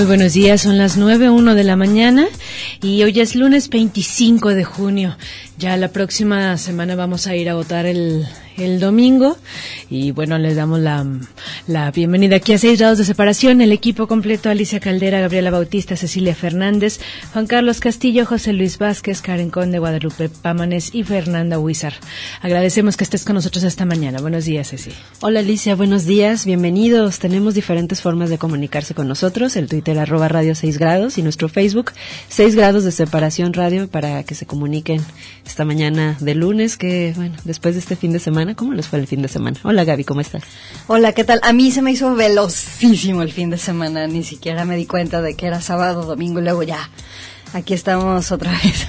Muy buenos días, son las 9:01 de la mañana y hoy es lunes 25 de junio. Ya la próxima semana vamos a ir a votar el domingo y bueno, les damos la bienvenida aquí a 6 grados de separación, el equipo completo: Alicia Caldera, Gabriela Bautista, Cecilia Fernández, Juan Carlos Castillo, José Luis Vázquez, Karen Conde, Guadalupe Pámanes y Fernanda Huizar. Agradecemos que estés con nosotros esta mañana. Buenos días, Ceci. Hola Alicia, buenos días, bienvenidos. Tenemos diferentes formas de comunicarse con nosotros: el Twitter @radio 6 grados y nuestro Facebook 6 grados de separación radio, para que se comuniquen esta mañana de lunes, que bueno, después de este fin de semana, ¿cómo les fue el fin de semana? Hola Gaby, ¿cómo estás? Hola, ¿qué tal? A mí se me hizo velocísimo el fin de semana, ni siquiera me di cuenta de que era sábado, domingo y luego ya. Aquí estamos otra vez,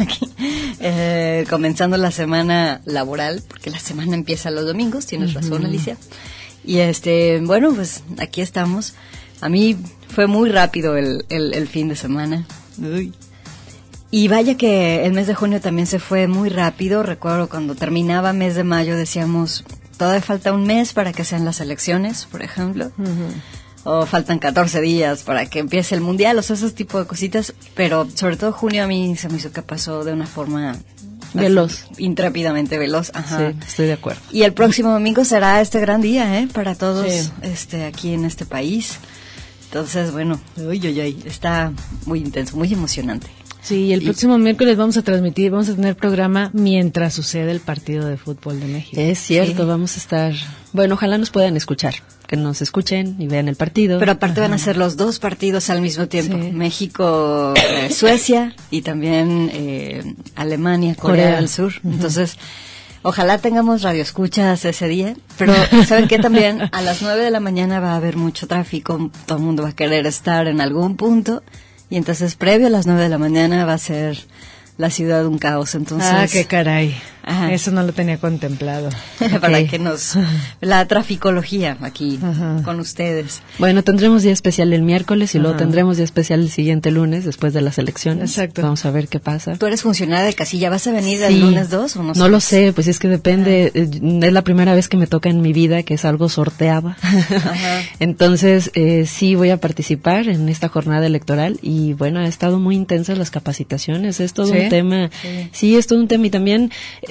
comenzando la semana laboral, porque la semana empieza los domingos, tienes razón, Alicia. Y bueno, pues aquí estamos. A mí fue muy rápido el fin de semana. Uy. Y vaya que el mes de junio también se fue muy rápido. Recuerdo cuando terminaba mes de mayo decíamos, todavía falta un mes para que sean las elecciones, por ejemplo. O faltan 14 días para que empiece el mundial, o sea, esos tipos de cositas. Pero sobre todo junio a mí se me hizo que pasó de una forma veloz, intrépidamente veloz. Ajá. Sí, estoy de acuerdo. Y el próximo domingo será este gran día, para todos, sí, aquí en este país. Entonces, bueno, está muy intenso, muy emocionante. Sí, el próximo miércoles vamos a tener programa mientras sucede el partido de fútbol de México. Es cierto, sí. Vamos a estar, bueno, ojalá nos puedan escuchar, que nos escuchen y vean el partido. Pero aparte van a ser los dos partidos al mismo tiempo, sí. México, Suecia y también Alemania, Corea del Sur. Entonces, ojalá tengamos radioescuchas ese día, pero ¿saben qué? También a las 9 de la mañana va a haber mucho tráfico, todo el mundo va a querer estar en algún punto. Y entonces, previo a las 9 de la mañana va a ser la ciudad un caos. Entonces, qué caray. Ajá. Eso no lo tenía contemplado. Para que la traficología aquí con ustedes. Bueno, tendremos día especial el miércoles y luego tendremos día especial el siguiente lunes después de las elecciones. Exacto. Vamos a ver qué pasa. ¿Tú eres funcionaria de casilla? ¿Vas a venir el lunes 2 o no? No lo sé, pues es que depende. Es la primera vez que me toca en mi vida que es algo sorteado. Entonces, sí voy a participar en esta jornada electoral y bueno, ha estado muy intensas las capacitaciones. Es todo un tema. Sí, es todo un tema y también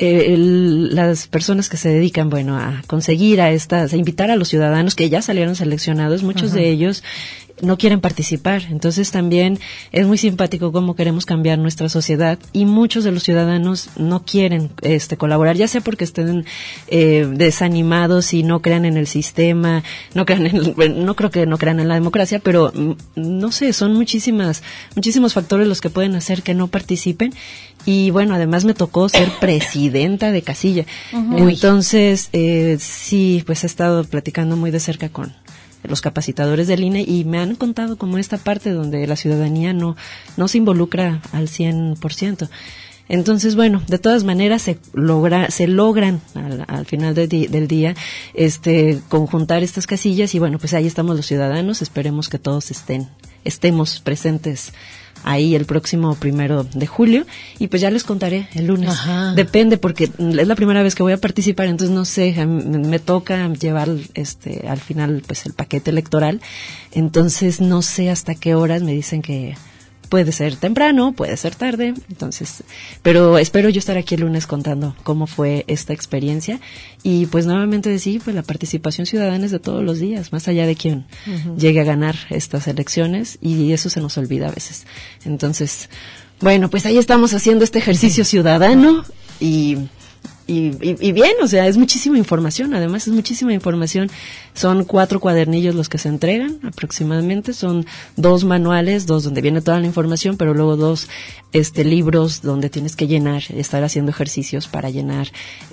las personas que se dedican, bueno, a conseguir a invitar a los ciudadanos que ya salieron seleccionados, muchos de ellos no quieren participar. Entonces también es muy simpático cómo queremos cambiar nuestra sociedad y muchos de los ciudadanos no quieren colaborar, ya sea porque estén desanimados y no crean en el sistema, no creo que no crean en la democracia, pero no sé, son muchísimos factores los que pueden hacer que no participen. Y bueno, además me tocó ser presidenta de casilla. Entonces, sí, pues he estado platicando muy de cerca con los capacitadores del INE y me han contado como esta parte donde la ciudadanía no se involucra al 100%. Entonces, bueno, de todas maneras se logran al final del día conjuntar estas casillas y bueno, pues ahí estamos los ciudadanos, esperemos que todos estemos presentes ahí el próximo 1 de julio y pues ya les contaré el lunes. Depende porque es la primera vez que voy a participar, entonces no sé, me toca llevar al final pues el paquete electoral, entonces no sé hasta qué horas. Me dicen que puede ser temprano, puede ser tarde, entonces, pero espero yo estar aquí el lunes contando cómo fue esta experiencia y pues nuevamente decir, pues la participación ciudadana es de todos los días, más allá de quien llegue a ganar estas elecciones y eso se nos olvida a veces. Entonces, bueno, pues ahí estamos haciendo este ejercicio ciudadano y bien, o sea, es muchísima información, además es muchísima información. Son 4 cuadernillos los que se entregan aproximadamente, son 2 manuales, 2 donde viene toda la información, pero luego 2 libros donde tienes que llenar, estar haciendo ejercicios para llenar,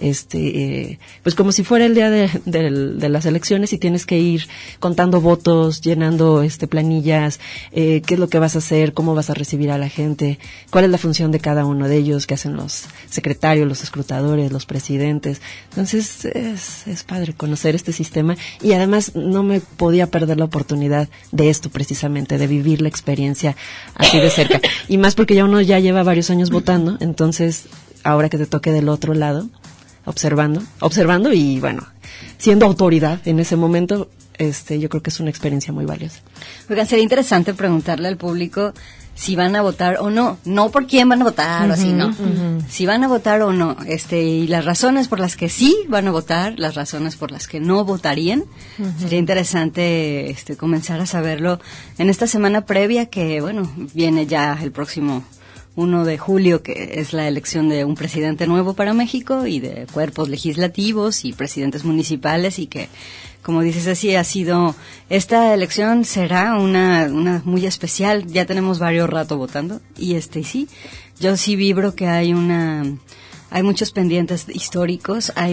pues como si fuera el día de las elecciones y tienes que ir contando votos, llenando planillas, qué es lo que vas a hacer, cómo vas a recibir a la gente, cuál es la función de cada uno de ellos, qué hacen los secretarios, los escrutadores, los presidentes. Entonces es padre conocer este sistema y además no me podía perder la oportunidad de esto precisamente, de vivir la experiencia así de cerca. Y más porque uno ya lleva varios años votando, entonces ahora que te toque del otro lado, observando y bueno, siendo autoridad en ese momento, yo creo que es una experiencia muy valiosa. Oigan, sería interesante preguntarle al público si van a votar o no por quién van a votar o así, no, si van a votar o no, y las razones por las que sí van a votar, las razones por las que no votarían. Sería interesante comenzar a saberlo en esta semana previa que, bueno, viene ya el próximo 1 de julio, que es la elección de un presidente nuevo para México y de cuerpos legislativos y presidentes municipales, y que, como dices, así ha sido, esta elección será una muy especial. Ya tenemos varios rato votando y sí, yo sí vibro que hay muchos pendientes históricos, hay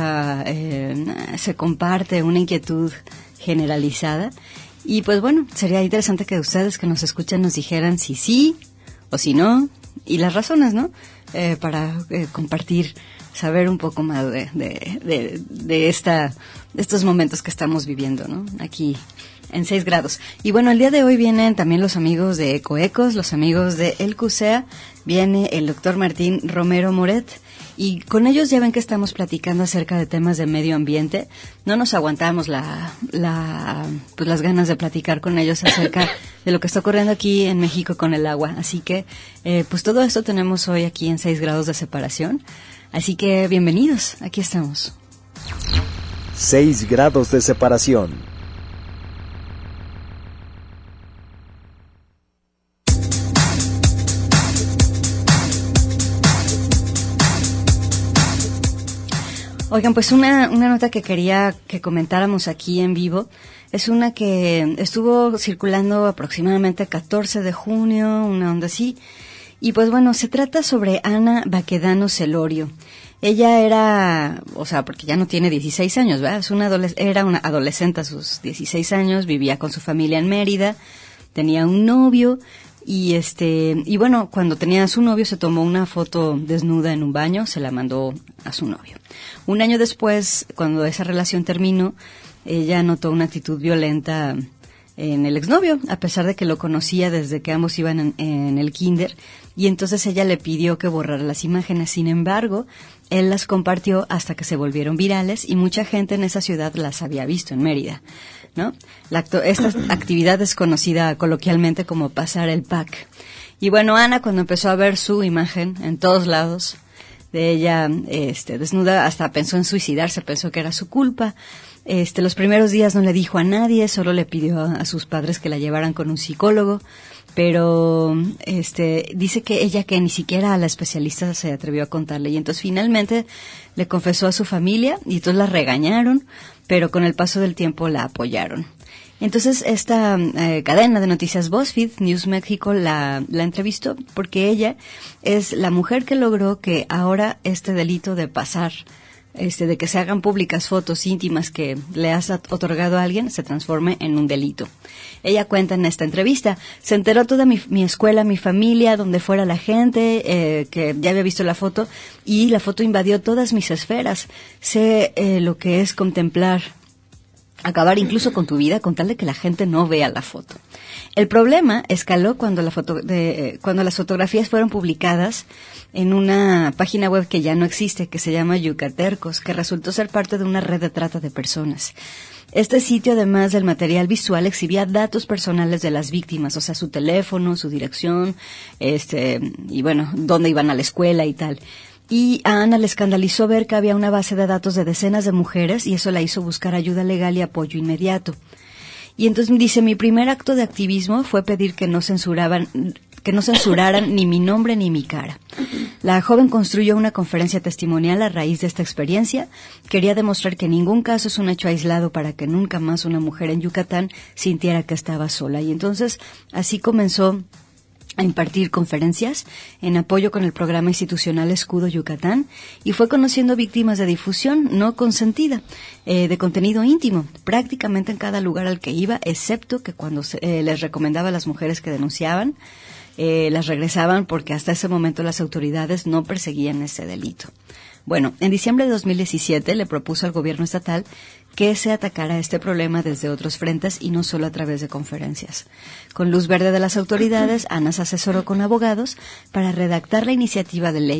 se comparte una inquietud generalizada, y pues bueno, sería interesante que ustedes que nos escuchan nos dijeran si sí o si no, y las razones, ¿no? Para compartir, saber un poco más de estos momentos que estamos viviendo, ¿no? Aquí en 6 grados. Y bueno, el día de hoy vienen también los amigos de Ecoecos, los amigos de El CUSEA, viene el doctor Martín Romero Moret, y con ellos ya ven que estamos platicando acerca de temas de medio ambiente. No nos aguantamos las ganas de platicar con ellos acerca de lo que está ocurriendo aquí en México con el agua. Así que, pues todo esto tenemos hoy aquí en 6 grados de separación. Así que bienvenidos, aquí estamos. 6 grados de separación. Oigan, pues una nota que quería que comentáramos aquí en vivo es una que estuvo circulando aproximadamente el 14 de junio, una onda así. Y pues bueno, se trata sobre Ana Baquedano Celorio. Ella era, porque ya no tiene 16 años, ¿verdad? Era una adolescente a sus 16 años, vivía con su familia en Mérida, tenía un novio. Y bueno, cuando tenía a su novio se tomó una foto desnuda en un baño, se la mandó a su novio. Un año después, cuando esa relación terminó, ella notó una actitud violenta en el exnovio, a pesar de que lo conocía desde que ambos iban en el kinder, y entonces ella le pidió que borrara las imágenes. Sin embargo, él las compartió hasta que se volvieron virales y mucha gente en esa ciudad las había visto en Mérida, ¿no? Esta actividad es conocida coloquialmente como pasar el pack. Y bueno, Ana, cuando empezó a ver su imagen en todos lados de ella desnuda, hasta pensó en suicidarse, pensó que era su culpa. Los primeros días no le dijo a nadie, solo le pidió a sus padres que la llevaran con un psicólogo, pero dice que ella que ni siquiera a la especialista se atrevió a contarle, y entonces finalmente le confesó a su familia y entonces la regañaron, pero con el paso del tiempo la apoyaron. Entonces esta cadena de noticias BuzzFeed News México la entrevistó porque ella es la mujer que logró que ahora este delito de pasar, de que se hagan públicas fotos íntimas que le has otorgado a alguien, se transforme en un delito. Ella cuenta en esta entrevista: se enteró toda mi escuela, mi familia, donde fuera la gente, que ya había visto la foto, y la foto invadió todas mis esferas. Sé lo que es contemplar acabar incluso con tu vida con tal de que la gente no vea la foto. El problema escaló cuando cuando las fotografías fueron publicadas en una página web que ya no existe, que se llama Yucatercos, que resultó ser parte de una red de trata de personas. Este sitio, además del material visual, exhibía datos personales de las víctimas, o sea, su teléfono, su dirección, y bueno, dónde iban a la escuela y tal. Y a Ana le escandalizó ver que había una base de datos de decenas de mujeres y eso la hizo buscar ayuda legal y apoyo inmediato. Y entonces dice: mi primer acto de activismo fue pedir que no censuraran ni mi nombre ni mi cara. La joven construyó una conferencia testimonial a raíz de esta experiencia. Quería demostrar que ningún caso es un hecho aislado para que nunca más una mujer en Yucatán sintiera que estaba sola. Y entonces así comenzó a impartir conferencias en apoyo con el programa institucional Escudo Yucatán, y fue conociendo víctimas de difusión no consentida, de contenido íntimo, prácticamente en cada lugar al que iba, excepto que cuando les recomendaba a las mujeres que denunciaban, las regresaban porque hasta ese momento las autoridades no perseguían ese delito. Bueno, en diciembre de 2017 le propuso al gobierno estatal que se atacara este problema desde otros frentes y no solo a través de conferencias. Con luz verde de las autoridades, Ana se asesoró con abogados para redactar la iniciativa de ley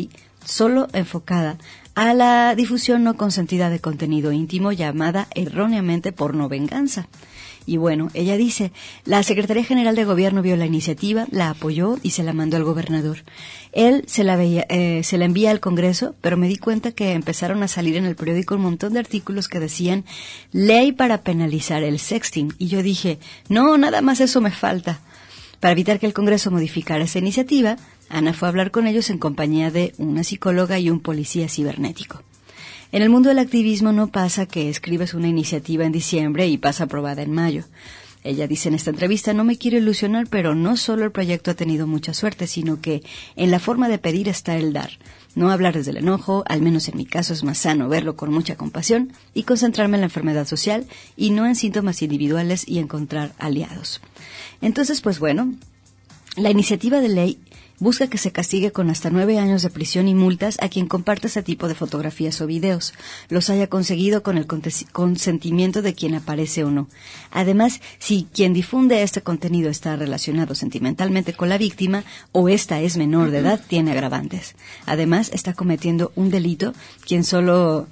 solo enfocada a la difusión no consentida de contenido íntimo llamada erróneamente pornovenganza. Y bueno, ella dice, la Secretaría General de Gobierno vio la iniciativa, la apoyó y se la mandó al gobernador. Él se la envía al Congreso, pero me di cuenta que empezaron a salir en el periódico un montón de artículos que decían ley para penalizar el sexting. Y yo dije, no, nada más eso me falta. Para evitar que el Congreso modificara esa iniciativa, Ana fue a hablar con ellos en compañía de una psicóloga y un policía cibernético. En el mundo del activismo no pasa que escribes una iniciativa en diciembre y pasa aprobada en mayo. Ella dice en esta entrevista, no me quiero ilusionar, pero no solo el proyecto ha tenido mucha suerte, sino que en la forma de pedir está el dar. No hablar desde el enojo, al menos en mi caso es más sano verlo con mucha compasión y concentrarme en la enfermedad social y no en síntomas individuales y encontrar aliados. Entonces, pues bueno, la iniciativa de ley busca que se castigue con hasta 9 años de prisión y multas a quien comparte ese tipo de fotografías o videos, los haya conseguido con el consentimiento de quien aparece o no. Además, si quien difunde este contenido está relacionado sentimentalmente con la víctima o ésta es menor de edad, tiene agravantes. Además, está cometiendo un delito quien solo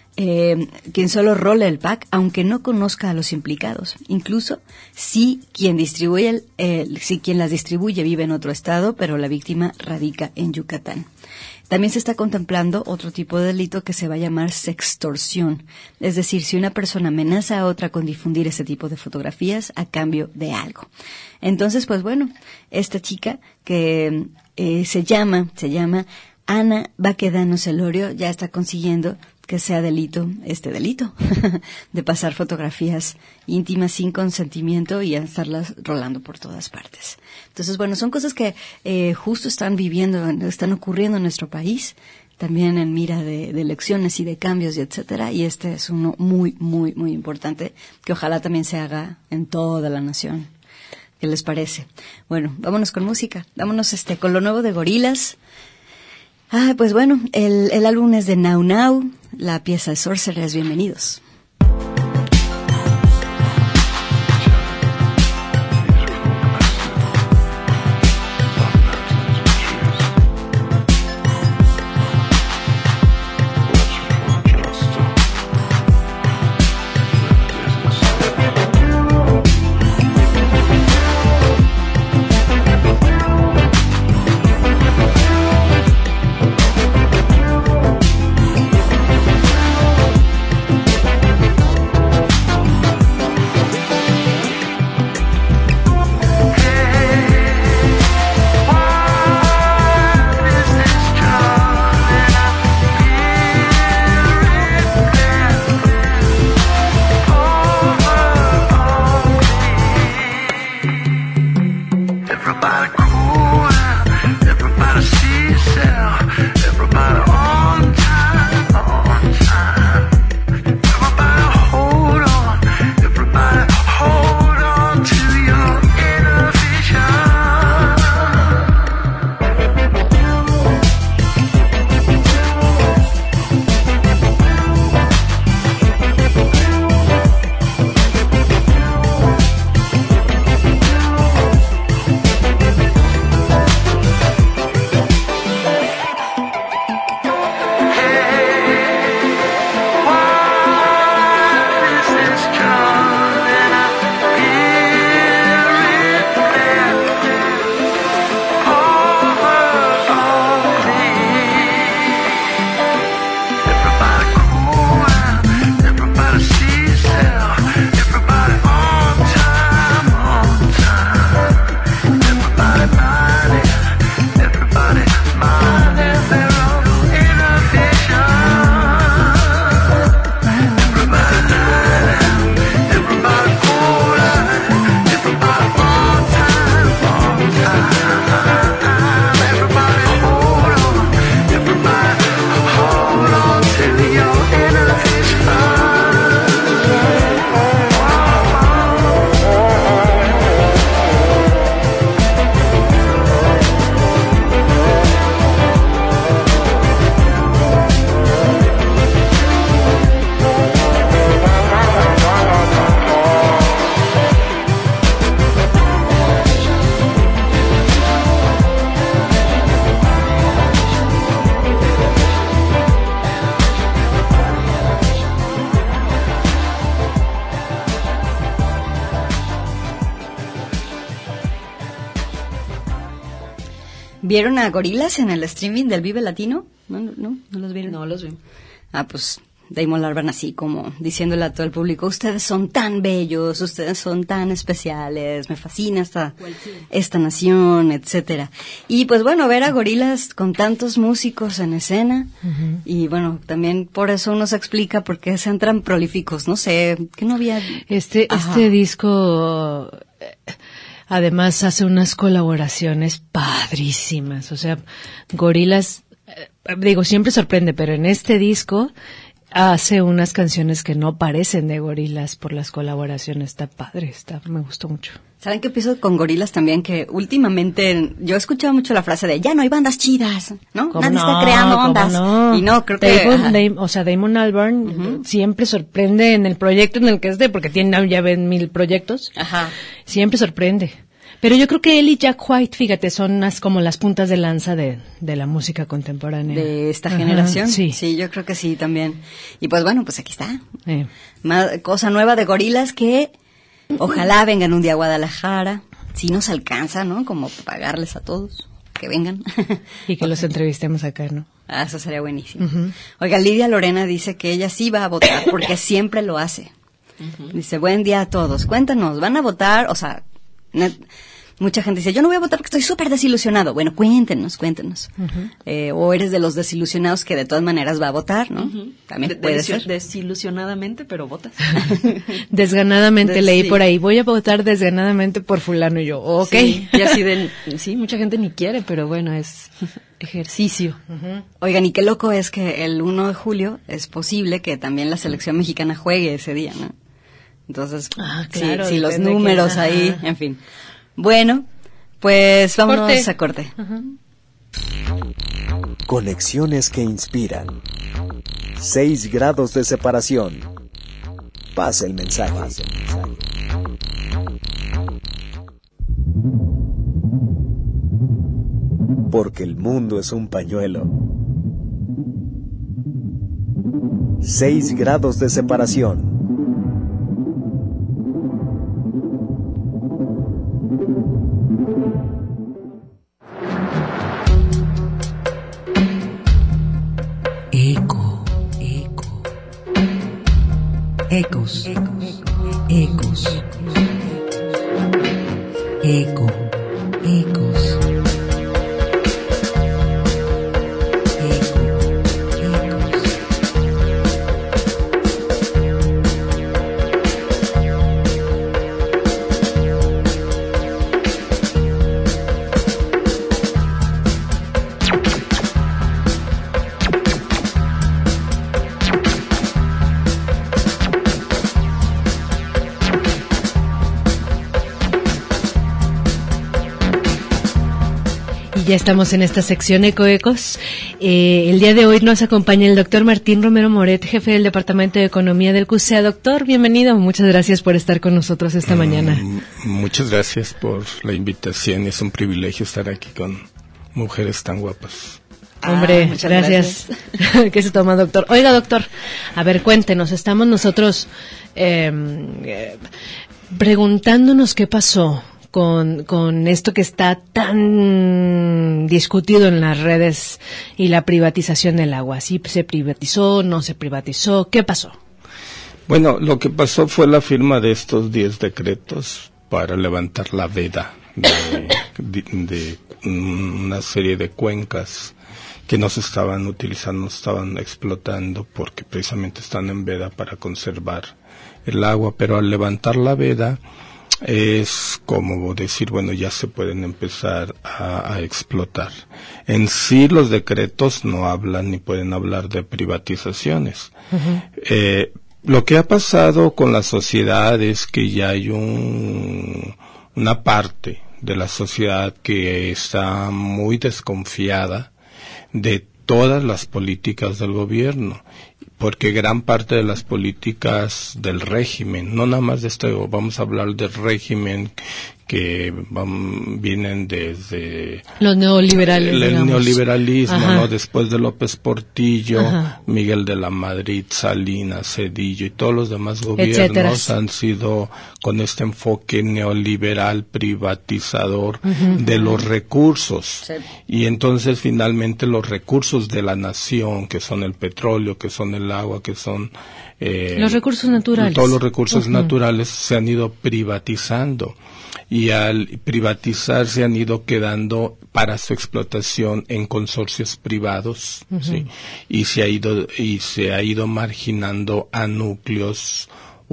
role el pack, aunque no conozca a los implicados. Incluso si quien las distribuye vive en otro estado, pero la víctima radica en Yucatán. También se está contemplando otro tipo de delito que se va a llamar sextorsión. Es decir, si una persona amenaza a otra con difundir ese tipo de fotografías a cambio de algo. Entonces, pues bueno, esta chica que se llama Ana Baquedano Celorio ya está consiguiendo que sea delito de pasar fotografías íntimas sin consentimiento y estarlas rolando por todas partes. Entonces, bueno, son cosas que justo están ocurriendo en nuestro país, también en mira de elecciones y de cambios y etcétera, y este es uno muy, muy, muy importante que ojalá también se haga en toda la nación. ¿Qué les parece? Bueno, vámonos con música, vámonos con lo nuevo de Gorillaz. Pues bueno, el álbum es de Now Now, la pieza de Sorcerers, bienvenidos. ¿Vieron a Gorillaz en el streaming del Vive Latino? ¿No los vieron? No los vi. Pues Damon Albarn así como diciéndole a todo el público, ustedes son tan bellos, ustedes son tan especiales, me fascina esta nación, etcétera. Y pues bueno, ver a Gorillaz con tantos músicos en escena, y bueno, también por eso uno se explica por qué sean tan prolíficos, no sé, que no había... Este disco... Además hace unas colaboraciones padrísimas, o sea, Gorillaz, siempre sorprende, pero en este disco hace unas canciones que no parecen de Gorillaz por las colaboraciones, está padre, me gustó mucho. ¿Saben qué pienso con Gorillaz también? Que últimamente yo he escuchado mucho la frase de ya no hay bandas chidas, ¿no? Nadie está creando ondas. No? Y no, creo que... Damon Albarn siempre sorprende en el proyecto en el que esté, porque tiene ya 1000 proyectos. Ajá. Siempre sorprende. Pero yo creo que él y Jack White, fíjate, son como las puntas de lanza de la música contemporánea. De esta generación. Sí. Sí, yo creo que sí también. Y pues bueno, pues aquí está. Cosa nueva de Gorillaz que ojalá vengan un día a Guadalajara. Si nos alcanza, ¿no? Como pagarles a todos que vengan. Y que los entrevistemos acá, ¿no? Eso sería buenísimo. Oiga, Lidia Lorena dice que ella sí va a votar porque siempre lo hace. Dice, buen día a todos. Cuéntanos, ¿van a votar? O sea... Mucha gente dice, yo no voy a votar porque estoy súper desilusionado. Bueno, cuéntenos. O eres de los desilusionados que de todas maneras va a votar, ¿no? También puede ser. Desilusionadamente, pero votas. Desganadamente leí por ahí, voy a votar desganadamente por fulano, y yo, ok. Sí, y así sí, mucha gente ni quiere, pero bueno, es ejercicio. Oigan, y qué loco es que el 1 de julio es posible que también la selección mexicana juegue ese día, ¿no? Entonces, claro, sí, los números ahí, en fin. Bueno, pues vámonos a corte. Conexiones que inspiran. 6 grados de separación. Pasa el mensaje. Porque el mundo es un pañuelo. 6 grados de separación. Ecos. Eco. Ecos. Ya estamos en esta sección Ecoecos. El día de hoy nos acompaña el doctor Martín Romero Moret, jefe del Departamento de Economía del CUSEA. Doctor, bienvenido. Muchas gracias por estar con nosotros esta mañana. Muchas gracias por la invitación. Es un privilegio estar aquí con mujeres tan guapas. Hombre, gracias. ¿Qué se toma, doctor? Oiga, doctor, a ver, cuéntenos. Estamos nosotros preguntándonos qué pasó con esto que está tan discutido en las redes y la privatización del agua. ¿Sí se privatizó, no se privatizó? ¿Qué pasó? Bueno, lo que pasó fue la firma de estos 10 decretos para levantar la veda de una serie de cuencas que no se estaban utilizando, no se estaban explotando porque precisamente están en veda para conservar el agua, pero al levantar la veda es como decir, bueno, ya se pueden empezar a explotar. En sí los decretos no hablan ni pueden hablar de privatizaciones. Lo que ha pasado con la sociedad es que ya hay una parte de la sociedad que está muy desconfiada de todas las políticas del gobierno, porque gran parte de las políticas del régimen, no nada más de esto, vamos a hablar del régimen que vienen desde los neoliberales, el neoliberalismo, Ajá. ¿no? Después de López Portillo, Ajá. Miguel de la Madrid, Salinas, Zedillo y todos los demás gobiernos Etcéteras. han sido con este enfoque neoliberal privatizador de los recursos. Sí. Y entonces finalmente los recursos de la nación, que son el petróleo, que son el agua, que son los recursos naturales. Todos los recursos naturales se han ido privatizando. Y al privatizar se han ido quedando para su explotación en consorcios privados, ¿sí? Y se ha ido marginando a núcleos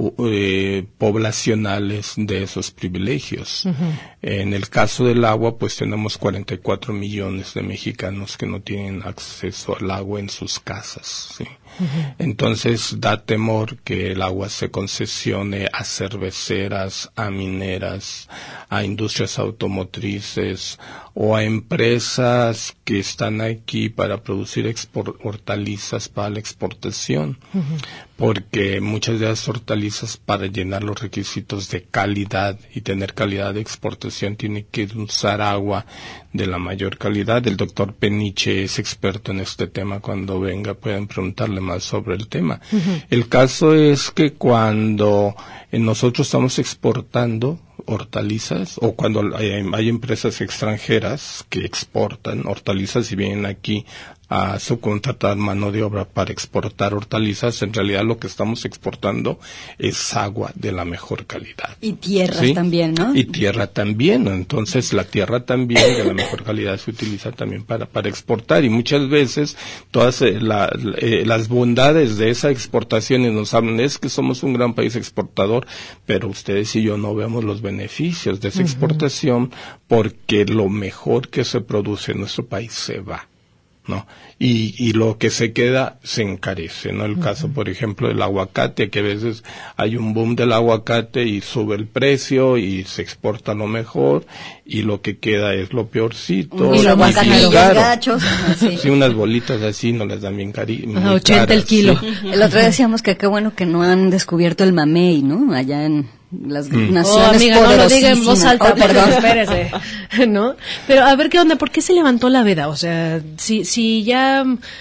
poblacionales de esos privilegios. En el caso del agua, pues tenemos 44 millones de mexicanos que no tienen acceso al agua en sus casas, ¿sí? Entonces da temor que el agua se concesione a cerveceras, a mineras, a industrias automotrices o a empresas que están aquí para producir hortalizas para la exportación, porque muchas de las hortalizas, para llenar los requisitos de calidad y tener calidad de exportación, tienen que usar agua de la mayor calidad. El doctor Peniche es experto en este tema. Cuando venga pueden preguntarle más sobre el tema. El caso es que cuando nosotros estamos exportando hortalizas, o cuando hay empresas extranjeras que exportan hortalizas y vienen aquí a subcontratar mano de obra para exportar hortalizas, en realidad lo que estamos exportando es agua de la mejor calidad. Y tierras, ¿sí? También, ¿no? Y tierra también, ¿no? Entonces la tierra también de la mejor calidad se utiliza también para exportar, y muchas veces todas las bondades de esa exportación y nos hablan, es que somos un gran país exportador, pero ustedes y yo no vemos los beneficios de esa exportación, porque lo mejor que se produce en nuestro país se va, ¿no? Y lo que se queda se encarece, ¿no? El caso, por ejemplo, del aguacate, que a veces hay un boom del aguacate y sube el precio y se exporta lo mejor, y lo que queda es lo peorcito. Y los aguacatillos gachos. Sí, unas bolitas así nos las dan bien carísimas. 80 caras, el kilo. Sí. El otro día decíamos que qué bueno que no han descubierto el mamey, ¿no? Allá en las naciones amiga, poderosísimas. No lo diga en voz alta, perdón. Espérese, ¿no? Pero a ver qué onda, ¿por qué se levantó la veda? O sea, si ya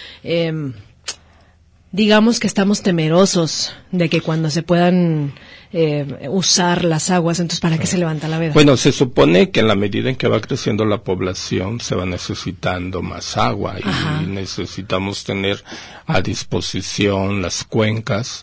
digamos que estamos temerosos de que cuando se puedan usar las aguas, entonces ¿para qué se levanta la veda? Bueno, se supone que en la medida en que va creciendo la población se va necesitando más agua. Ajá. Y necesitamos tener a disposición las cuencas,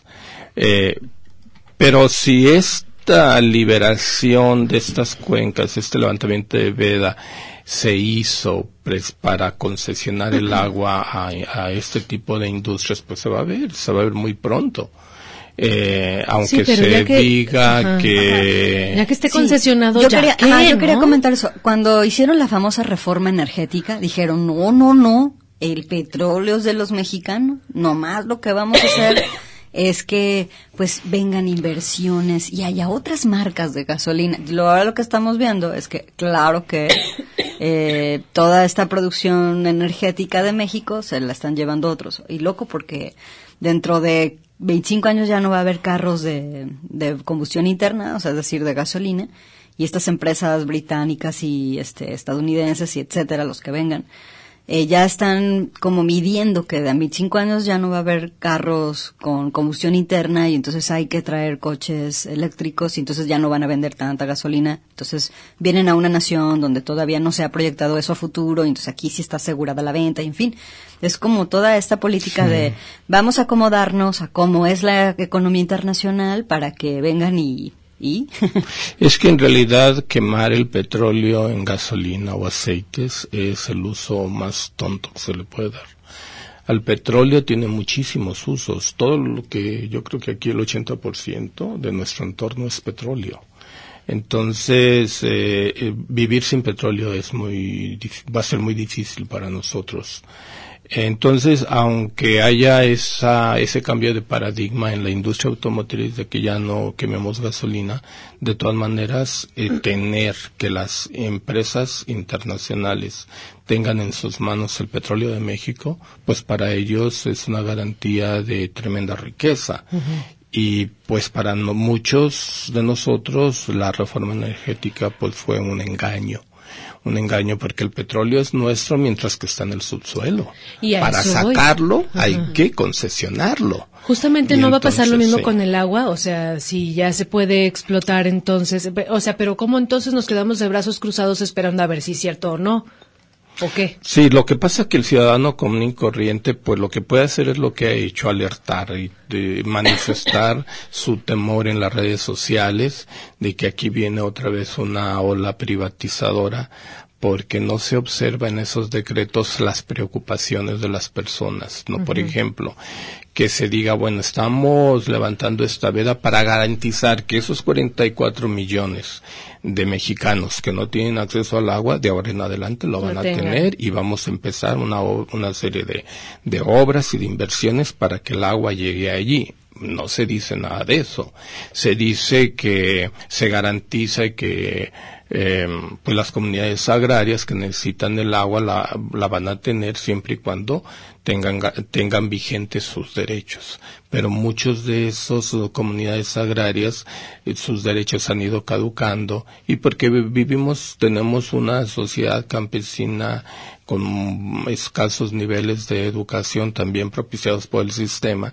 pero si esta liberación de estas cuencas, este levantamiento de veda se hizo para concesionar el agua a este tipo de industrias, pues se va a ver muy pronto. Aunque sí, se diga que... Ya que esté concesionado, yo quería comentar eso. Cuando hicieron la famosa reforma energética, dijeron, no, el petróleo es de los mexicanos, nomás lo que vamos a hacer es que pues vengan inversiones y haya otras marcas de gasolina. Ahora lo que estamos viendo es que claro que toda esta producción energética de México se la están llevando otros. Y loco, porque dentro de 25 años ya no va a haber carros de combustión interna, o sea, es decir, de gasolina, y estas empresas británicas y estadounidenses y etcétera, los que vengan, ya están como midiendo que de 25 años ya no va a haber carros con combustión interna, y entonces hay que traer coches eléctricos, y entonces ya no van a vender tanta gasolina. Entonces vienen a una nación donde todavía no se ha proyectado eso a futuro, y entonces aquí sí está asegurada la venta, y en fin. Es como toda esta política de vamos a acomodarnos a cómo es la economía internacional para que vengan y Es que en realidad quemar el petróleo en gasolina o aceites es el uso más tonto que se le puede dar. Al petróleo tiene muchísimos usos. Todo lo que yo creo que aquí el 80% de nuestro entorno es petróleo. Entonces, vivir sin petróleo va a ser muy difícil para nosotros. Entonces, aunque haya ese cambio de paradigma en la industria automotriz de que ya no quememos gasolina, de todas maneras, tener que las empresas internacionales tengan en sus manos el petróleo de México, pues para ellos es una garantía de tremenda riqueza. Y pues para muchos de nosotros la reforma energética pues fue un engaño porque el petróleo es nuestro mientras que está en el subsuelo. Y para sacarlo hay que concesionarlo. Justamente y no va a pasar lo mismo sí. con el agua, o sea, si ya se puede explotar entonces, o sea, pero ¿cómo entonces nos quedamos de brazos cruzados esperando a ver si es cierto o no? ¿O qué? Sí, lo que pasa es que el ciudadano común y corriente, pues lo que puede hacer es lo que ha hecho, alertar y manifestar su temor en las redes sociales de que aquí viene otra vez una ola privatizadora, porque no se observa en esos decretos las preocupaciones de las personas, ¿no? Por ejemplo, que se diga, bueno, estamos levantando esta veda para garantizar que esos 44 millones de mexicanos que no tienen acceso al agua, de ahora en adelante lo van a tener, y vamos a empezar una serie de obras y de inversiones para que el agua llegue allí. No se dice nada de eso. Se dice que se garantiza que pues las comunidades agrarias que necesitan el agua la van a tener siempre y cuando tengan vigentes sus derechos. Pero muchos de esos comunidades agrarias, sus derechos han ido caducando, y porque tenemos una sociedad campesina con escasos niveles de educación también propiciados por el sistema,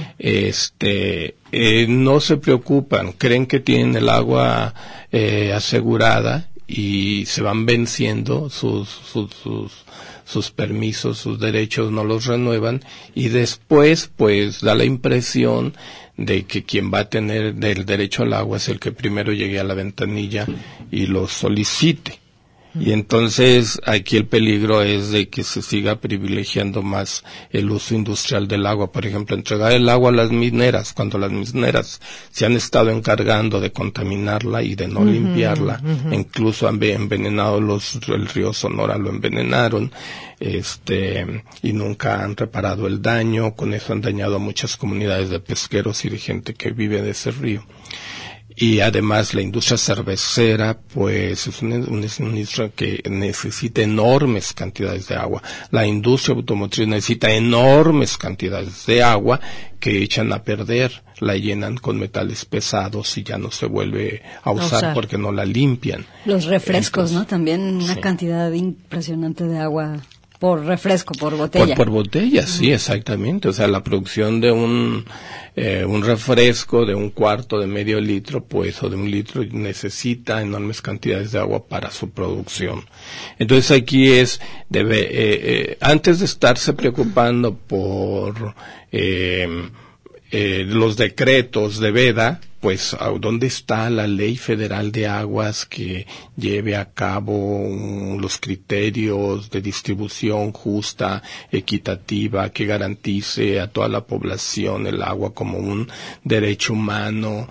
no se preocupan, creen que tienen el agua asegurada y se van venciendo sus permisos, sus derechos, no los renuevan, y después pues da la impresión de que quien va a tener el derecho al agua es el que primero llegue a la ventanilla y lo solicite. Y entonces aquí el peligro es de que se siga privilegiando más el uso industrial del agua. Por ejemplo, entregar el agua a las mineras, cuando las mineras se han estado encargando de contaminarla y de no limpiarla. Incluso han envenenado el río Sonora, lo envenenaron, y nunca han reparado el daño. Con eso han dañado a muchas comunidades de pesqueros y de gente que vive de ese río. Y además la industria cervecera, pues es una industria que necesita enormes cantidades de agua. La industria automotriz necesita enormes cantidades de agua que echan a perder, la llenan con metales pesados y ya no se vuelve a usar porque no la limpian. Los refrescos, entonces, ¿no? También una cantidad impresionante de agua por refresco, por botella. Por botella, sí, exactamente. O sea, la producción de un refresco de un cuarto, de medio litro, pues, o de un litro, necesita enormes cantidades de agua para su producción. Entonces aquí antes de estarse preocupando por los decretos de veda, pues, ¿dónde está la ley federal de aguas que lleve a cabo los criterios de distribución justa, equitativa, que garantice a toda la población el agua como un derecho humano,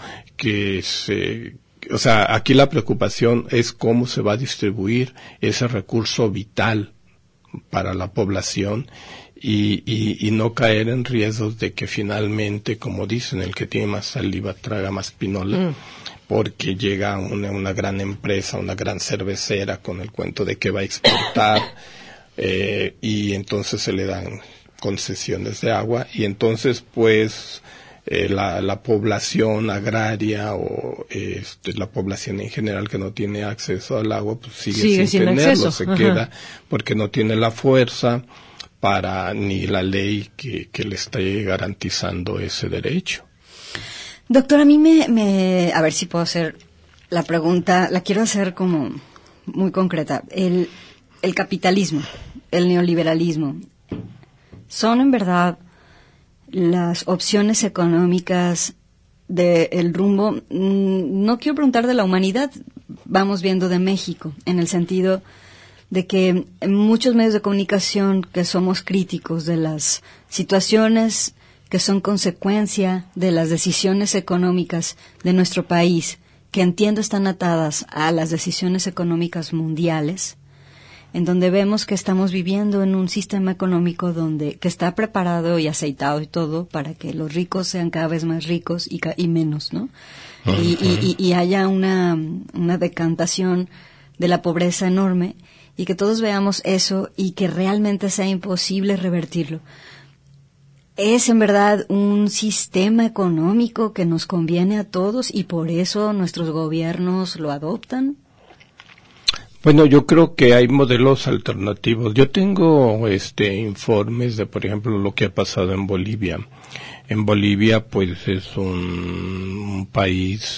o sea, aquí la preocupación es cómo se va a distribuir ese recurso vital para la población, y no caer en riesgos de que finalmente, como dicen, el que tiene más saliva traga más pinola, porque llega una gran empresa, una gran cervecera con el cuento de que va a exportar, y entonces se le dan concesiones de agua, y entonces pues la población agraria o la población en general que no tiene acceso al agua, pues sigue sin tenerlo, acceso. Se queda porque no tiene la fuerza ni la ley que le está garantizando ese derecho. Doctor, a mí a ver si puedo hacer la pregunta, la quiero hacer como muy concreta. El capitalismo, el neoliberalismo, ¿son en verdad las opciones económicas del rumbo? No quiero preguntar de la humanidad, vamos viendo de México, en el sentido de que en muchos medios de comunicación que somos críticos de las situaciones que son consecuencia de las decisiones económicas de nuestro país, que entiendo están atadas a las decisiones económicas mundiales, en donde vemos que estamos viviendo en un sistema económico que está preparado y aceitado y todo para que los ricos sean cada vez más ricos y menos, ¿no? Y haya una decantación de la pobreza enorme, y que todos veamos eso y que realmente sea imposible revertirlo. ¿Es en verdad un sistema económico que nos conviene a todos y por eso nuestros gobiernos lo adoptan? Bueno, yo creo que hay modelos alternativos. Yo tengo informes de, por ejemplo, lo que ha pasado en Bolivia. En Bolivia, pues, es un país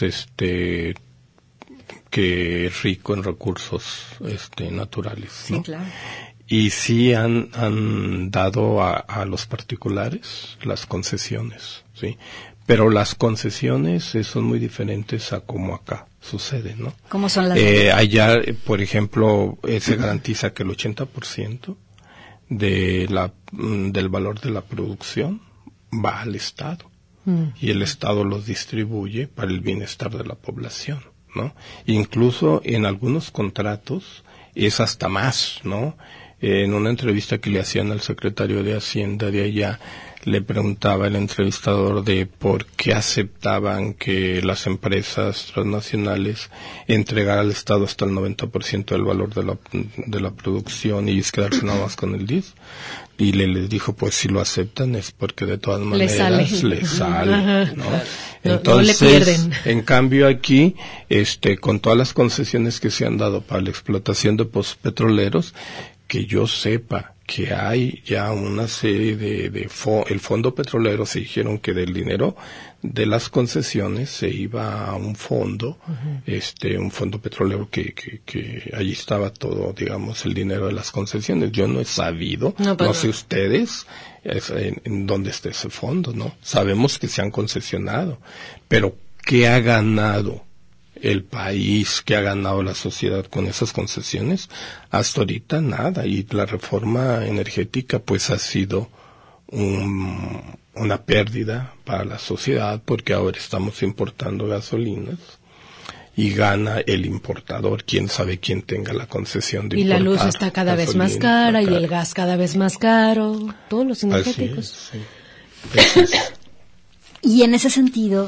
que es rico en recursos naturales, ¿no? Sí, claro. Y sí han dado a los particulares las concesiones, ¿sí? Pero las concesiones son muy diferentes a como acá sucede, ¿no? ¿Cómo son las allá, por ejemplo, se garantiza que el 80% del valor de la producción va al Estado. Y el Estado los distribuye para el bienestar de la población, ¿no? Incluso en algunos contratos es hasta más, ¿no? En una entrevista que le hacían al secretario de Hacienda de allá, le preguntaba el entrevistador de por qué aceptaban que las empresas transnacionales entregaran al Estado hasta el 90% del valor de la producción y quedarse nada más con el 10%. Y les dijo, pues si lo aceptan es porque de todas maneras les sale, ¿no? Entonces, no le pierden. En cambio aquí, con todas las concesiones que se han dado para la explotación de pozos petroleros, que yo sepa que hay ya una serie el fondo petrolero, se dijeron que del dinero de las concesiones se iba a un fondo, un fondo petrolero que allí estaba todo, digamos, el dinero de las concesiones. Yo no he sabido, no sé ustedes, en dónde está ese fondo, ¿no? Sabemos que se han concesionado, pero ¿qué ha ganado el país, que ha ganado la sociedad con esas concesiones? Hasta ahorita nada, y la reforma energética pues ha sido una pérdida para la sociedad, porque ahora estamos importando gasolinas y gana el importador, quién sabe quién tenga la concesión de importar. Y la luz está cada vez más cara y el gas cada vez más caro, todos los energéticos. Así es. Y en ese sentido,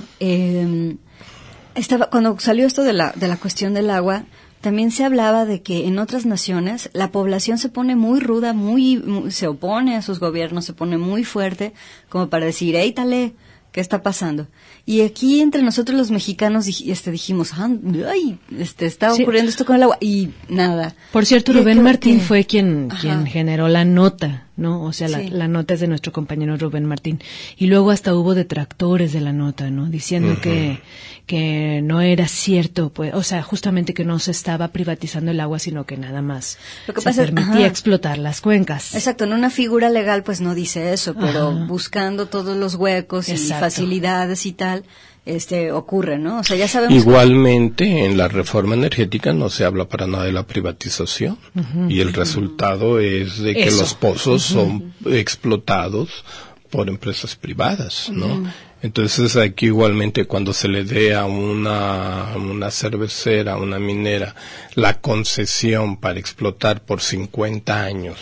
cuando salió esto de la cuestión del agua, también se hablaba de que en otras naciones la población se pone muy ruda, se opone a sus gobiernos, se pone muy fuerte, como para decir, ¡éitale! ¿Qué está pasando? Y aquí entre nosotros los mexicanos dijimos, está ocurriendo esto con el agua, y nada. Por cierto, Rubén Martín fue quien generó la nota, ¿no? O sea, la nota es de nuestro compañero Rubén Martín. Y luego hasta hubo detractores de la nota, ¿no? Diciendo que no era cierto, pues, o sea, justamente que no se estaba privatizando el agua, sino que nada más se permitía explotar las cuencas. Exacto, en una figura legal pues no dice eso, pero buscando todos los huecos y facilidades y tal, ocurre, ¿no? O sea, ya sabemos. Igualmente, en la reforma energética no se habla para nada de la privatización, y el resultado es de que los pozos son explotados por empresas privadas, ¿no? Entonces aquí igualmente cuando se le dé a una cervecera, a una minera, la concesión para explotar por 50 años,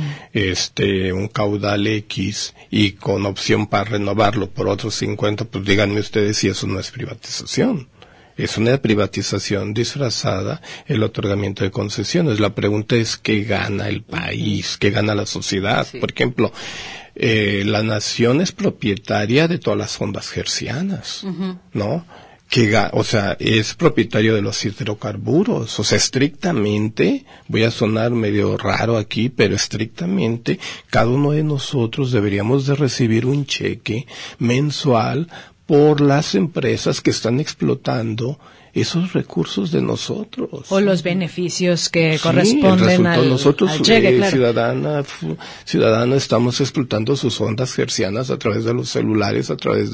un caudal X y con opción para renovarlo por otros 50, pues díganme ustedes si eso no es privatización. Es una privatización disfrazada, el otorgamiento de concesiones. La pregunta es ¿qué gana el país? ¿Qué gana la sociedad? Sí. Por ejemplo, la nación es propietaria de todas las fondas hercianas, ¿no? O sea, es propietario de los hidrocarburos. O sea, estrictamente, voy a sonar medio raro aquí, pero estrictamente, cada uno de nosotros deberíamos de recibir un cheque mensual por las empresas que están explotando esos recursos de nosotros. O los beneficios que corresponden nosotros, al cheque, claro. Ciudadana, estamos explotando sus ondas hercianas a través de los celulares, a través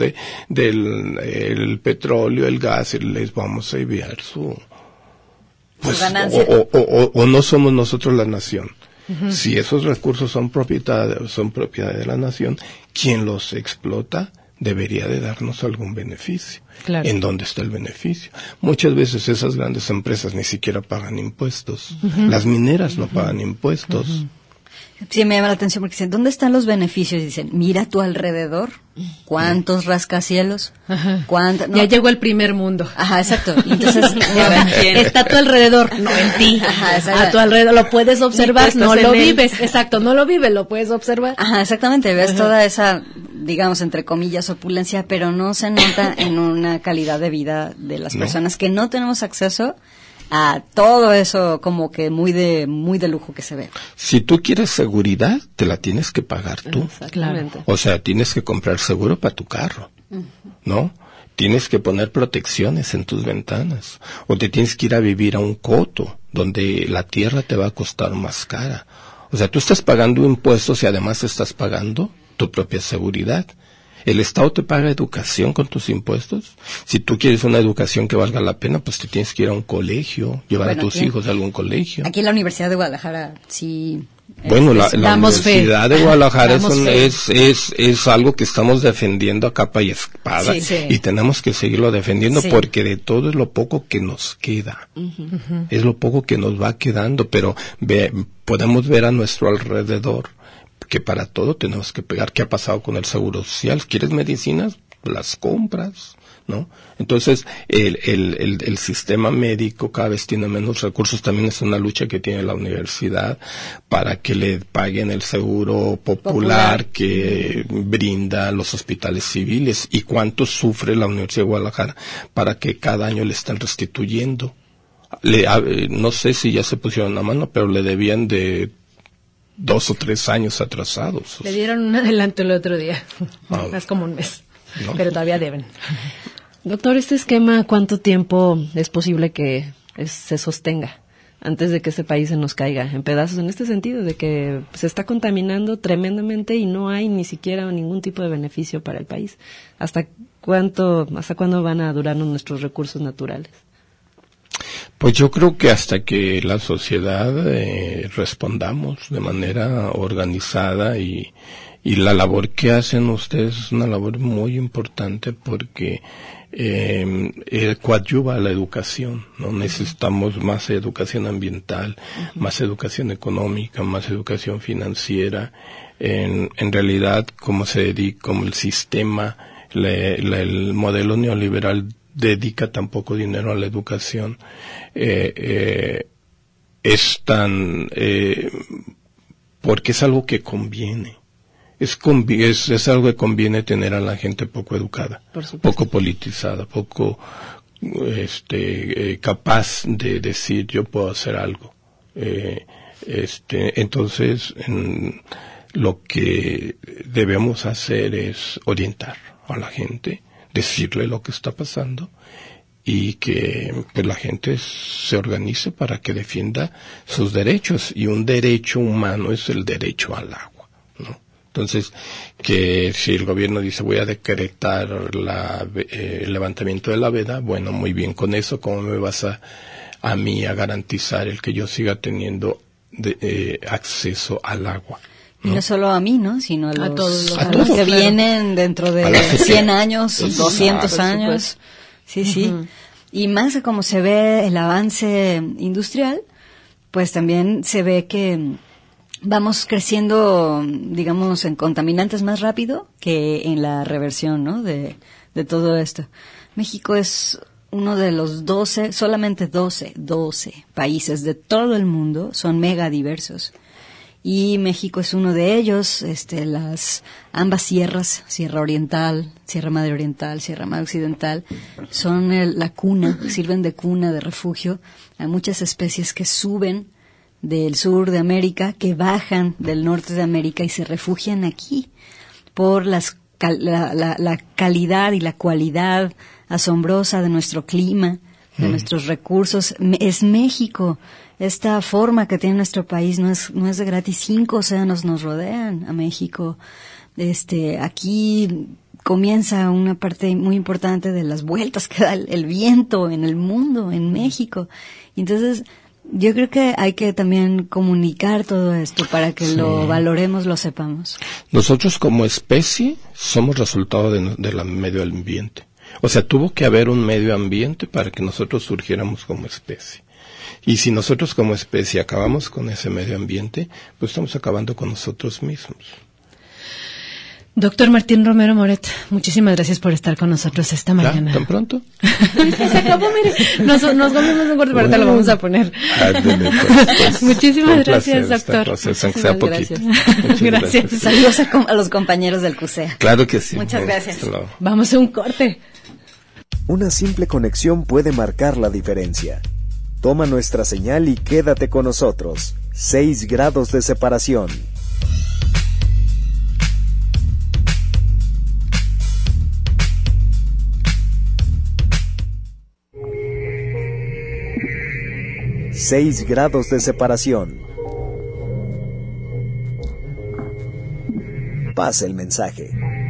del petróleo, el gas, y les vamos a enviar su ganancia. O no somos nosotros la nación. Si esos recursos son propiedad de la nación, quien los explota debería de darnos algún beneficio. Claro. ¿En dónde está el beneficio? Muchas veces esas grandes empresas ni siquiera pagan impuestos. Las mineras no pagan impuestos. Sí, me llama la atención porque dicen, ¿dónde están los beneficios? Dicen, mira a tu alrededor, ¿cuántos rascacielos? No. Ya llegó el primer mundo. Ajá, exacto. Y entonces, está a tu alrededor, no en ti. Ajá, a tu alrededor, lo puedes observar, no lo vives. Exacto, no lo vives, lo puedes observar. Ajá, exactamente, ves toda esa digamos, entre comillas, opulencia, pero no se nota en una calidad de vida de las personas que no tenemos acceso a todo eso como que muy de lujo que se ve. Si tú quieres seguridad, te la tienes que pagar tú. Exactamente. O sea, tienes que comprar seguro para tu carro, ¿no? Tienes que poner protecciones en tus ventanas. O te tienes que ir a vivir a un coto, donde la tierra te va a costar más cara. O sea, tú estás pagando impuestos y además estás pagando tu propia seguridad. ¿El Estado te paga educación con tus impuestos? Si tú quieres una educación que valga la pena, pues te tienes que ir a un colegio, llevar a tus hijos a algún colegio. Aquí en la Universidad de Guadalajara, sí. Bueno, la Universidad de Guadalajara es algo que estamos defendiendo a capa y espada, y tenemos que seguirlo defendiendo porque de todo es lo poco que nos queda. Es lo poco que nos va quedando, pero podemos ver a nuestro alrededor que para todo tenemos que pegar. ¿Qué ha pasado con el seguro social? ¿Quieres medicinas? Las compras, ¿no? Entonces, el sistema médico cada vez tiene menos recursos. También es una lucha que tiene la universidad para que le paguen el seguro popular que brinda los hospitales civiles. ¿Y cuánto sufre la Universidad de Guadalajara para que cada año le están restituyendo? No sé si ya se pusieron a mano, pero le debían de 2 o 3 años atrasados. Le dieron un adelanto el otro día, más como un mes, pero todavía deben. Doctor, este esquema, ¿cuánto tiempo es posible que se sostenga antes de que este país se nos caiga en pedazos? En este sentido, de que se está contaminando tremendamente y no hay ni siquiera ningún tipo de beneficio para el país. ¿Hasta cuándo van a durarnos nuestros recursos naturales? Pues yo creo que hasta que la sociedad respondamos de manera organizada, y la labor que hacen ustedes es una labor muy importante porque coadyuva a la educación, ¿no? Necesitamos más educación ambiental, más educación económica, más educación financiera. En realidad, como el sistema, el modelo neoliberal dedica tan poco dinero a la educación, es porque es algo que conviene. Es algo que conviene tener a la gente poco educada, poco politizada, poco capaz de decir yo puedo hacer algo. Entonces, lo que debemos hacer es orientar a la gente, decirle lo que está pasando y que pues la gente se organice para que defienda sus derechos, y un derecho humano es el derecho al agua, ¿no? Entonces, que si el gobierno dice voy a decretar el levantamiento de la veda, bueno, muy bien, con eso ¿cómo me vas a mí a garantizar el que yo siga teniendo acceso al agua? Y no solo a mí, ¿no? Sino a los que claro. vienen dentro de 100 años, 200 años. Sí. Y más como se ve el avance industrial, pues también se ve que vamos creciendo, digamos, en contaminantes más rápido que en la reversión, ¿no? De todo esto. México es uno de los 12 países de todo el mundo, son mega diversos. Y México es uno de ellos. Ambas sierras, Sierra Oriental, Sierra Madre Oriental, Sierra Madre Occidental, son la cuna, sirven de cuna, de refugio a muchas especies que suben del sur de América, que bajan del norte de América y se refugian aquí por la calidad y la cualidad asombrosa de nuestro clima, de nuestros recursos. Es México. Esta forma que tiene nuestro país no es de gratis. 5 océanos nos rodean a México. Aquí comienza una parte muy importante de las vueltas que da el viento en el mundo, en México. Y entonces, yo creo que hay que también comunicar todo esto para que lo valoremos, lo sepamos. Nosotros como especie somos resultado del medio ambiente. O sea, tuvo que haber un medio ambiente para que nosotros surgiéramos como especie. Y si nosotros como especie acabamos con ese medio ambiente, pues estamos acabando con nosotros mismos. Doctor Martín Romero Moret, muchísimas gracias por estar con nosotros esta mañana. ¿Tan pronto? Se acabó, mire. Nos comimos un corte, pero ahorita lo vamos a poner. Muchísimas gracias, doctor. Muchísimas gracias. Gracias. Saludos a los compañeros del CUSEA. Claro que sí. Muchas gracias. Vamos a un corte. Una simple conexión puede marcar la diferencia. Toma nuestra señal y quédate con nosotros. 6 grados de separación. Seis grados de separación. Pasa el mensaje.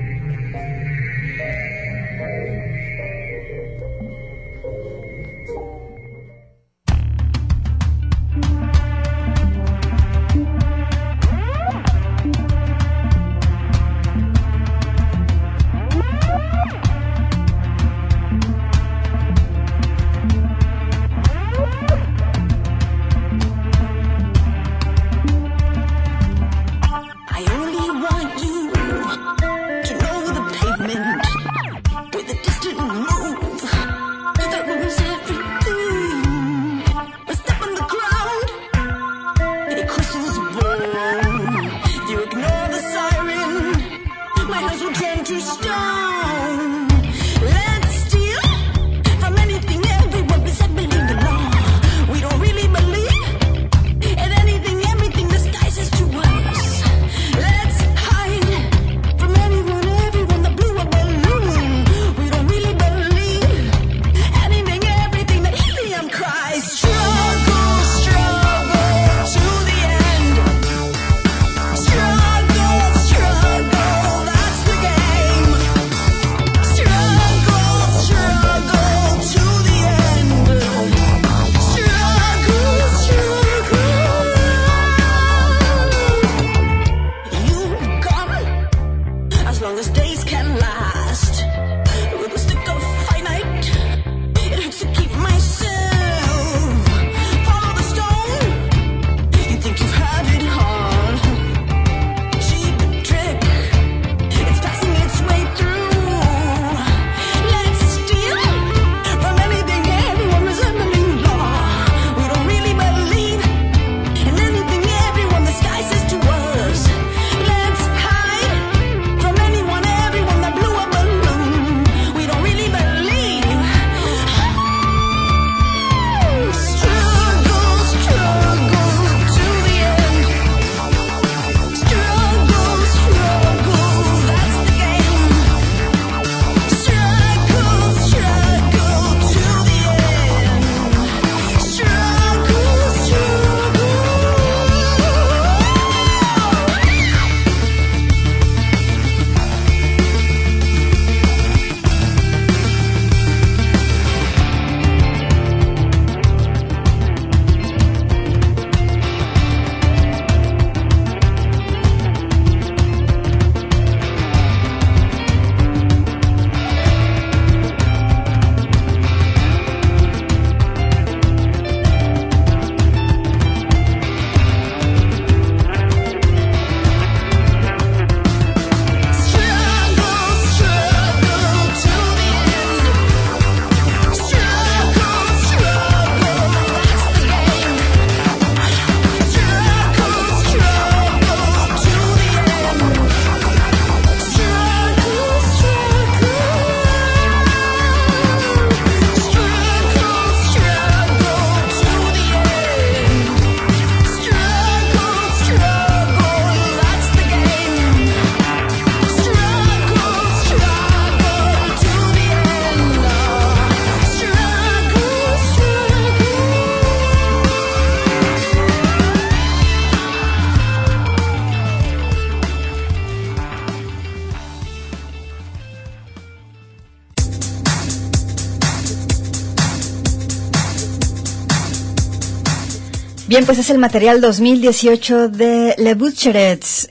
Bien, pues es el material 2018 de Les Butcherettes,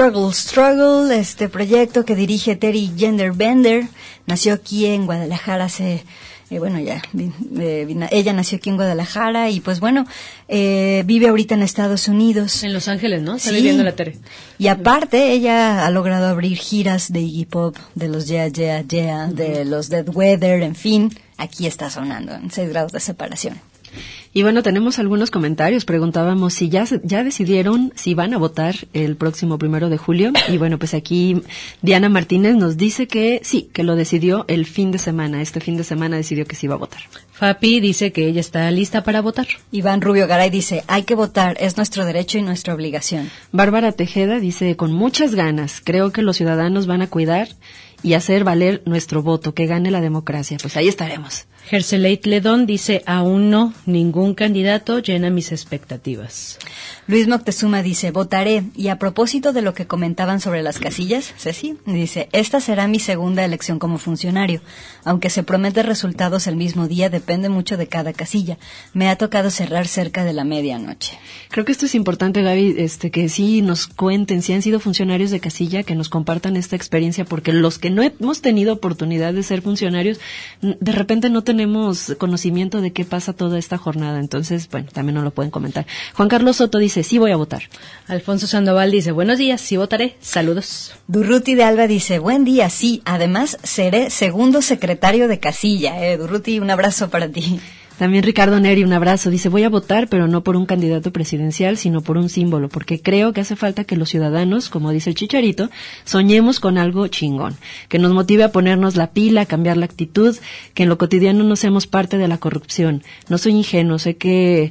Struggle, este proyecto que dirige Terry Genderbender. Nació aquí en Guadalajara hace Bueno, ya, ella nació aquí en Guadalajara y pues bueno, vive ahorita en Estados Unidos. En Los Ángeles, ¿no? Está Sí. viviendo la Tere. Y aparte, ella ha logrado abrir giras de Iggy Pop, de los Yeah, Yeah, Yeah, de los Dead Weather, en fin, aquí está sonando en 6 grados de separación. Y bueno, tenemos algunos comentarios. Preguntábamos si ya decidieron si van a votar el próximo 1 de julio. Y bueno, pues aquí Diana Martínez nos dice que sí, que lo decidió el fin de semana. Este fin de semana decidió que sí iba a votar. Fapi dice que ella está lista para votar. Iván Rubio Garay dice, hay que votar, es nuestro derecho y nuestra obligación. Bárbara Tejeda dice, con muchas ganas, creo que los ciudadanos van a cuidar y hacer valer nuestro voto, que gane la democracia. Pues ahí estaremos. Gerseleit Ledón dice, aún no, ningún candidato llena mis expectativas. Luis Moctezuma dice, votaré. Y a propósito de lo que comentaban sobre las casillas, Ceci, dice, esta será mi segunda elección como funcionario. Aunque se promete resultados el mismo día, depende mucho de cada casilla. Me ha tocado cerrar cerca de la medianoche. Creo que esto es importante, Gaby, que sí nos cuenten, si han sido funcionarios de casilla, que nos compartan esta experiencia, porque los que no hemos tenido oportunidad de ser funcionarios, de repente no tenemos conocimiento de qué pasa toda esta jornada. Entonces, bueno, también nos lo pueden comentar. Juan Carlos Soto dice, sí voy a votar. Alfonso Sandoval dice, buenos días, sí votaré, saludos. Durruti de Alba dice, buen día, sí, además seré segundo secretario de casilla. Durruti, un abrazo para ti. También Ricardo Neri, un abrazo, dice, voy a votar, pero no por un candidato presidencial, sino por un símbolo, porque creo que hace falta que los ciudadanos, como dice el Chicharito, soñemos con algo chingón, que nos motive a ponernos la pila, a cambiar la actitud, que en lo cotidiano no seamos parte de la corrupción. No soy ingenuo, sé que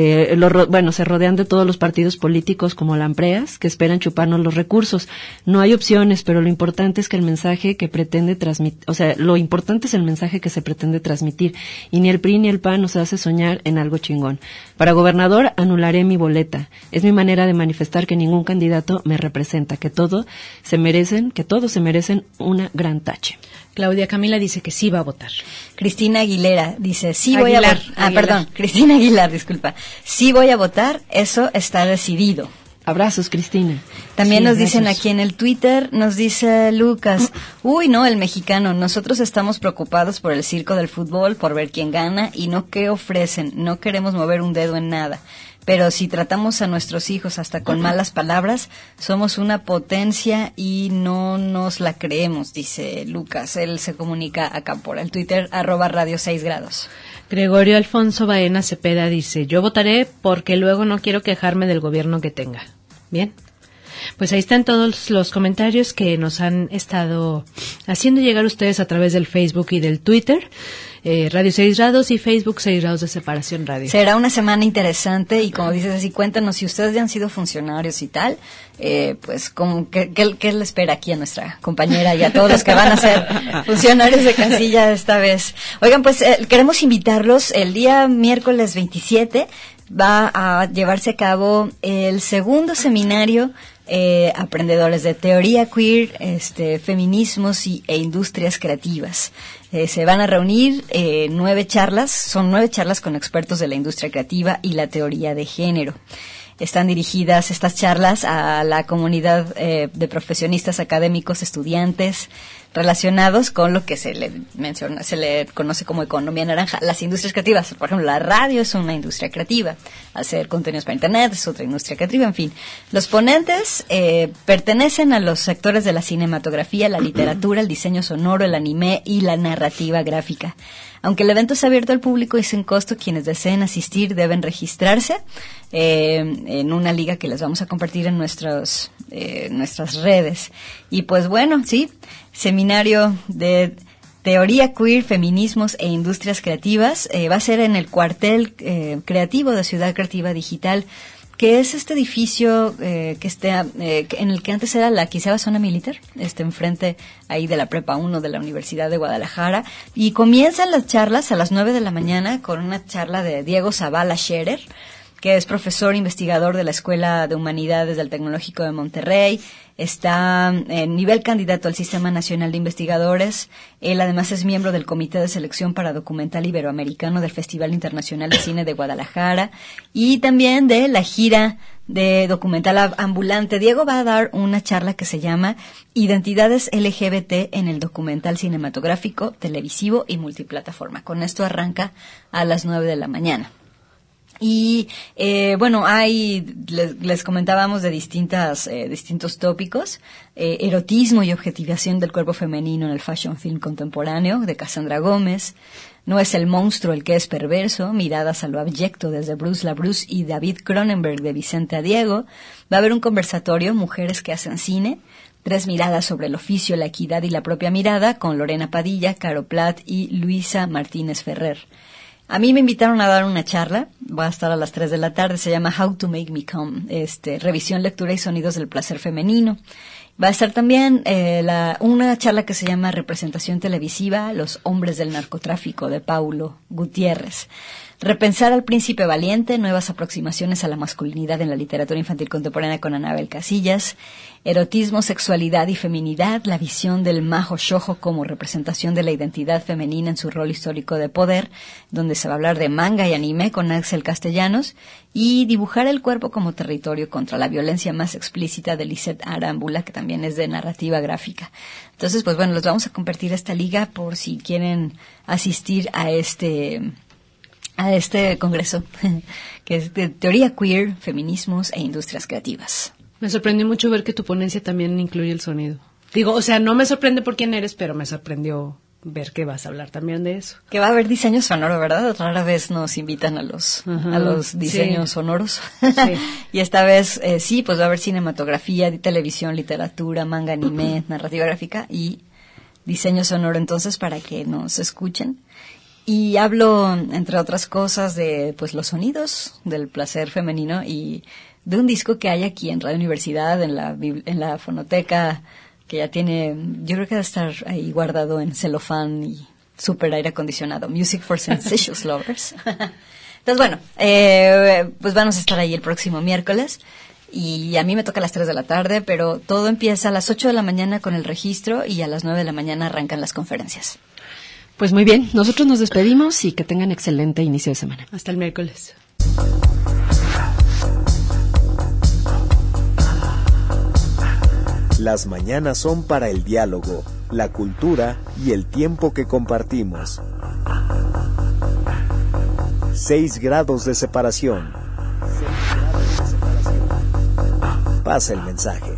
se rodean de todos los partidos políticos como lampreas, que esperan chuparnos los recursos. No hay opciones, pero lo importante es que el mensaje que pretende transmitir, lo importante es el mensaje que se pretende transmitir, y ni el PRI ni el PAN nos hace soñar en algo chingón. Para gobernador anularé mi boleta. Es mi manera de manifestar que ningún candidato me representa, que todos se merecen una gran tache. Claudia Camila dice que sí va a votar. Cristina Aguilera dice, sí voy a votar. Cristina Aguilar, disculpa. Sí voy a votar, eso está decidido. Abrazos, Cristina. También sí, nos abrazos. dicen aquí en el Twitter, nos dice Lucas, uy, no, el mexicano, nosotros estamos preocupados por el circo del fútbol, por ver quién gana y no qué ofrecen, no queremos mover un dedo en nada. Pero si tratamos a nuestros hijos hasta con malas palabras, somos una potencia y no nos la creemos, dice Lucas. Él se comunica acá por el Twitter, @radio 6 grados. Gregorio Alfonso Baena Cepeda dice, yo votaré porque luego no quiero quejarme del gobierno que tenga. Bien. Pues ahí están todos los comentarios que nos han estado haciendo llegar ustedes a través del Facebook y del Twitter. Radio 6 grados y Facebook 6 grados de separación radio. Será una semana interesante y como dices así, cuéntanos si ustedes ya han sido funcionarios y tal, pues ¿qué le espera aquí a nuestra compañera y a todos los que van a ser funcionarios de casilla esta vez? Oigan, pues queremos invitarlos el día miércoles 27 va a llevarse a cabo el segundo seminario Aprendedores de Teoría Queer, Feminismos e Industrias Creativas. Se van a reunir 9 charlas, son 9 charlas con expertos de la industria creativa y la teoría de género. Están dirigidas estas charlas a la comunidad de profesionistas académicos, estudiantes, relacionados con lo que se le conoce como economía naranja, las industrias creativas. Por ejemplo, la radio es una industria creativa, hacer contenidos para internet es otra industria creativa, en fin. Los ponentes pertenecen a los sectores de la cinematografía, la literatura, el diseño sonoro, el anime y la narrativa gráfica. Aunque el evento es abierto al público y sin costo, quienes deseen asistir deben registrarse en una liga que les vamos a compartir en nuestras redes. Y pues bueno, sí, seminario de Teoría Queer, Feminismos e Industrias Creativas, va a ser en el cuartel creativo de Ciudad Creativa Digital, que es este edificio que está en el que antes era la quizá zona militar, enfrente ahí de la Prepa 1 de la Universidad de Guadalajara, y comienzan las charlas a las 9 de la mañana con una charla de Diego Zavala Scherer, que es profesor investigador de la Escuela de Humanidades del Tecnológico de Monterrey, está en nivel candidato al Sistema Nacional de Investigadores. Él además es miembro del Comité de Selección para Documental Iberoamericano del Festival Internacional de Cine de Guadalajara y también de la gira de documental ambulante. Diego va a dar una charla que se llama Identidades LGBT en el documental cinematográfico, televisivo y multiplataforma. Con esto arranca a las 9 de la mañana. Y bueno, les comentábamos de distintos tópicos, erotismo y objetivación del cuerpo femenino en el fashion film contemporáneo de Cassandra Gómez. No es el monstruo el que es perverso, miradas a lo abyecto desde Bruce LaBruce y David Cronenberg de Vicente a Diego. Va a haber un conversatorio, Mujeres que hacen cine, 3 miradas sobre el oficio, la equidad y la propia mirada, con Lorena Padilla, Caro Platt y Luisa Martínez Ferrer. A mí me invitaron a dar una charla, va a estar a las 3 de la tarde, se llama How to Make Me Come, revisión, lectura y sonidos del placer femenino. Va a estar también una charla que se llama Representación televisiva, los hombres del narcotráfico, de Paulo Gutiérrez. Repensar al príncipe valiente, nuevas aproximaciones a la masculinidad en la literatura infantil contemporánea con Anabel Casillas. Erotismo, sexualidad y feminidad, la visión del majo shojo como representación de la identidad femenina en su rol histórico de poder, donde se va a hablar de manga y anime con Axel Castellanos, y dibujar el cuerpo como territorio contra la violencia más explícita de Lisette Arámbula, que también es de narrativa gráfica. Entonces, pues bueno, les vamos a compartir esta liga por si quieren asistir a este congreso, que es de teoría queer, feminismos e industrias creativas. Me sorprendió mucho ver que tu ponencia también incluye el sonido. Digo, o sea, no me sorprende por quién eres, pero me sorprendió ver que vas a hablar también de eso. Que va a haber diseño sonoro, ¿verdad? Rara vez nos invitan a los diseños sonoros. Sí. Y esta vez, sí, pues va a haber cinematografía, televisión, literatura, manga, anime, narrativa gráfica y diseño sonoro, entonces, para que nos escuchen. Y hablo, entre otras cosas, de pues los sonidos del placer femenino y de un disco que hay aquí en Radio Universidad, en la fonoteca, que ya tiene, yo creo que debe estar ahí guardado en celofán y súper aire acondicionado. Music for Sensations Lovers. Entonces, bueno, pues vamos a estar ahí el próximo miércoles. Y a mí me toca a las 3 de la tarde, pero todo empieza a las 8 de la mañana con el registro y a las 9 de la mañana arrancan las conferencias. Pues muy bien, nosotros nos despedimos y que tengan excelente inicio de semana. Hasta el miércoles. Las mañanas son para el diálogo, la cultura y el tiempo que compartimos. 6 grados de separación. Pasa el mensaje.